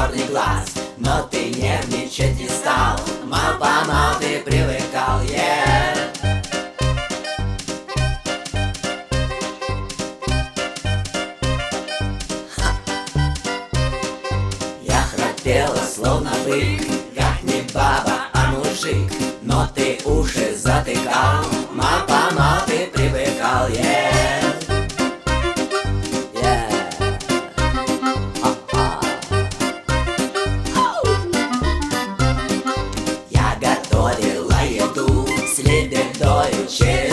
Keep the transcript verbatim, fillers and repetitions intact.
черный глаз. Но ты нервничать не стал, мал-помал ты привыкал, yeah. Я храпела, словно бык, как не баба, а мужик. Но ты уши затыкал, мал-помал ты привыкал, yeah. Я готовила еду с лебедою через